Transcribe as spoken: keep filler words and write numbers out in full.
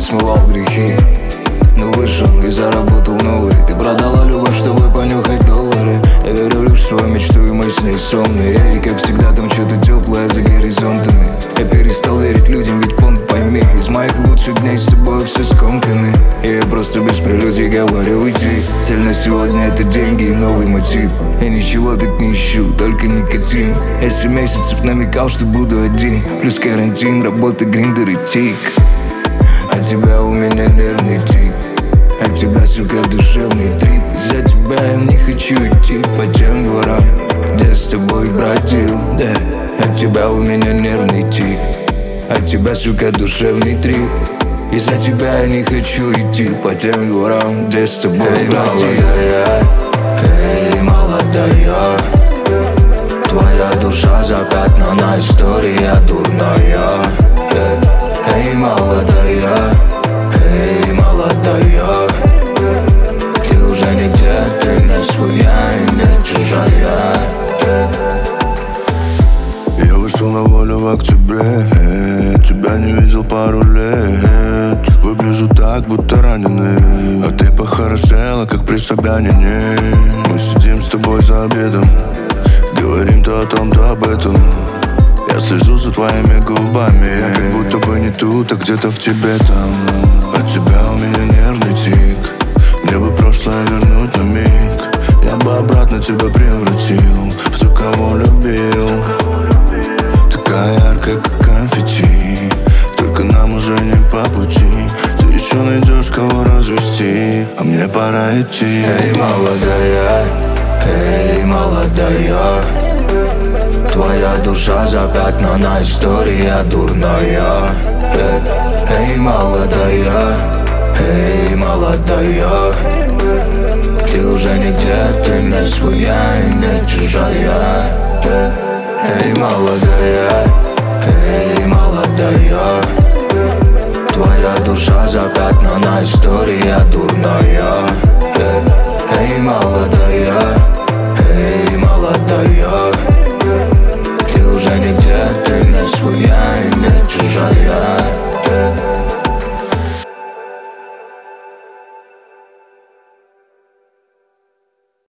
смывал грехи, но вышел и заработал новый. Ты продала любовь, чтобы понюхать доллары. Я верю лишь в свою мечту, и мы с ней сонные. И как всегда там что-то теплое за горизонтами. Я перестал верить людям, ведь понт пойми, из моих лучших дней с тобой все скомканы. И я просто без прелюдий говорю уйти. Цель на сегодня — это деньги и новый мотив. Я ничего так не ищу, только никотин. Я семь месяцев намекал, что буду один. Плюс карантин, работа, гриндер и тик. От тебя у меня нервный тик. От тебя, сука, душевный трип. Из-за тебя я не хочу идти по тем дворам, где с тобой бродил, да. От тебя у меня нервный тик. От тебя, сука, душевный трип. Из-за тебя я не хочу идти по тем дворам, где с тобой эй, бродил. Молодая, эй, молодая, твоя душа запятнана, история дурная. Эй, молодая, эй, молодая, ты уже нигде, ты не своя и не чужая. Я вышел на волю в октябре, тебя не видел пару лет. Выгляжу так, будто раненый, а ты похорошела, как при Собянине. Мы сидим с тобой за обедом, говорим то о том, то об этом. Я слежу за твоими губами, я как будто бы не тут, а где-то в тебе там. От тебя у меня нервный тик, мне бы прошлое вернуть на миг. Я бы обратно тебя превратил в ту, кого любил. Такая яркая, как конфетти, только нам уже не по пути. Ты еще найдешь, кого развести, а мне пора идти. Эй, молодая, эй, молодая, твоя душа запятнана, история дурная. Эй, молодая, эй, молодая, ты уже нигде, ты не своя и не чужая. Эй, молодая, эй, молодая, твоя душа запятнана, история дурная. Эй, молодая.